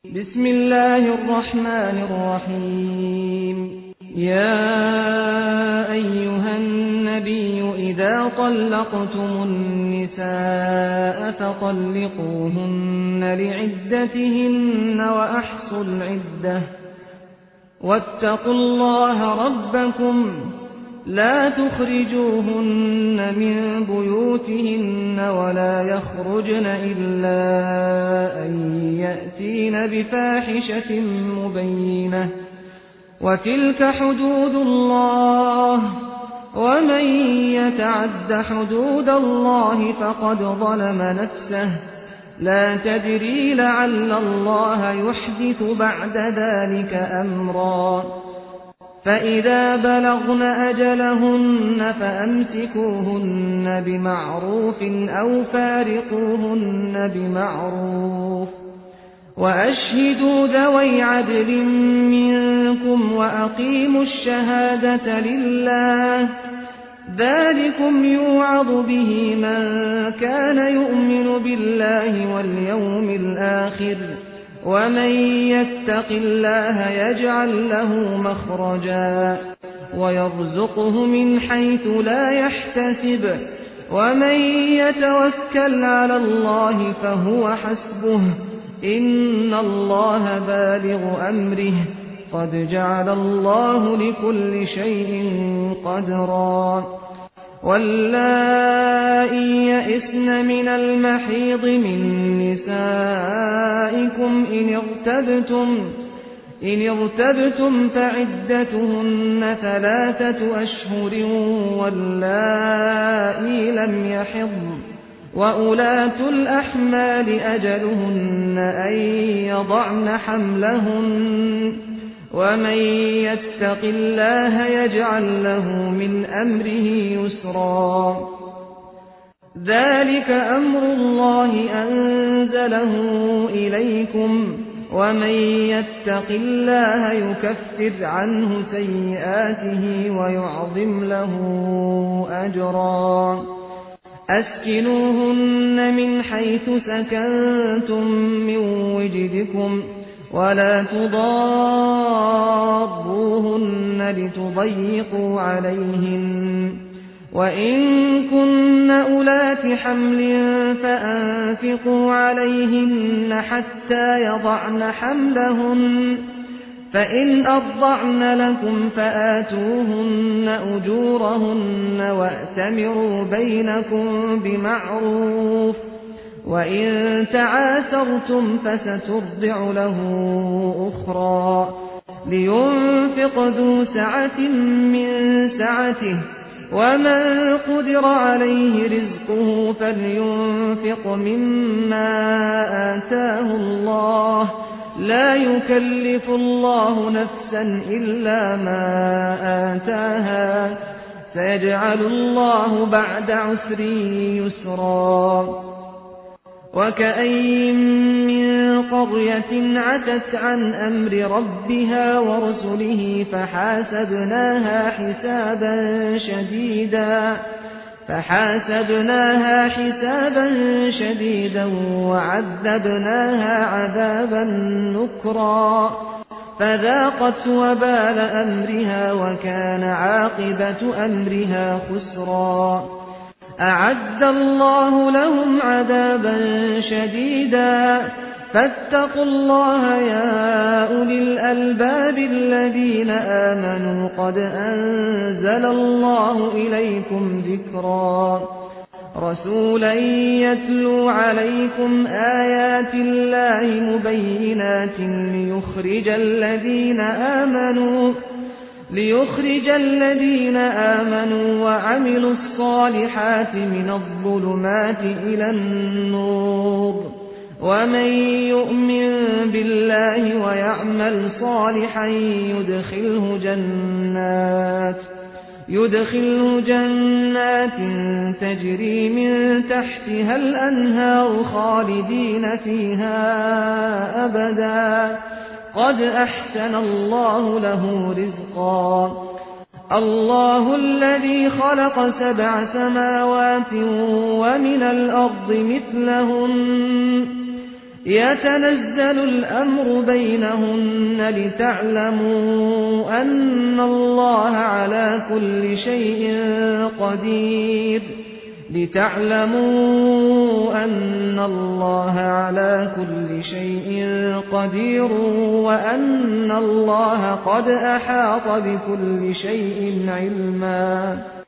بسم الله الرحمن الرحيم. يا أيها النبي إذا طلقتم النساء فطلقوهن لعدتهن وأحصوا العدة واتقوا الله ربكم لا تخرجوهن من بيوتهن ولا يخرجن إلا أن يأتين بفاحشة مبينة وتلك حدود الله ومن يتعد حدود الله فقد ظلم نفسه لا تدري لعل الله يحدث بعد ذلك أمرا فإذا بلغن أجلهن فأمسكوهن بمعروف أو فارقوهن بمعروف وأشهدوا ذوي عدل منكم وأقيموا الشهادة لله ذلكم يوعظ به من كان يؤمن بالله واليوم الآخر ومن يتق الله يجعل له مخرجا ويرزقه من حيث لا يحتسب ومن يتوكل على الله فهو حسبه إن الله بالغ أمره قد جعل الله لكل شيء قدرا واللائي يئسن من المحيض من نسائكم إن ارتبتم فعدتهن 3 أشهر واللائي لم يحضن وأولاة الأحمال أجلهن أن يضعن حملهن ومن يتق الله يجعل له من أمره يسرا ذلك أمر الله أنزله إليكم ومن يتق الله يكفر عنه سيئاته ويعظم له أجرا أسكنوهن من حيث سكنتم من وجدكم ولا تضاروهن لتضيقوا عليهن وإن كن أولات حمل فأنفقوا عليهن حتى يضعن حملهن فإن أرضعن لكم فآتوهن أجورهن وأتمروا بينكم بمعروف وإن تعاسرتم فسترضع له أخرى لينفق ذو سعة من سعته ومن قدر عليه رزقه فلينفق مما آتاه الله لا يكلف الله نفسا إلا ما آتاها سيجعل الله بعد عسر يسرا وكأين من قرية عتت عن أمر ربها ورسله فحاسبناها حسابا شديدا وعذبناها عذابا نكرا فذاقت وبال أمرها وكان عاقبة أمرها خسرا أعد الله لهم عذابا شديدا فاتقوا الله يا أولي الألباب الذين آمنوا قد أنزل الله إليكم ذكرا رسولا يتلو عليكم آيات الله مبينات ليخرج الذين آمنوا وعملوا الصالحات من الظلمات إلى النور ومن يؤمن بالله ويعمل صالحا يدخله جنات تجري من تحتها الأنهار خالدين فيها أبدا قد أحسن الله له رزقا الله الذي خلق 7 سماوات ومن الأرض مثلهن يتنزل الأمر بينهن لتعلموا أن الله على كل شيء قدير وأن الله قد أحاط بكل شيء علما.